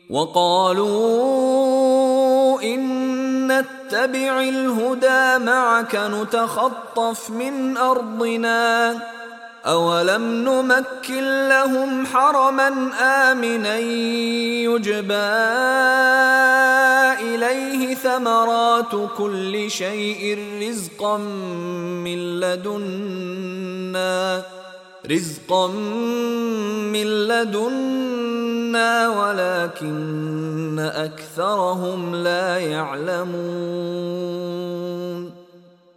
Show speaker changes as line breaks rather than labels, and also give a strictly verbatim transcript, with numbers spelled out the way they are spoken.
وقالوا إن نتبع الهدى معك نتخطف من أرضنا أولم نمكن لهم حرما آمنا يجبى إليه ثمرات كل شيء رزقا من لدنا رزقا من لدنا ولكن أكثرهم لا يعلمون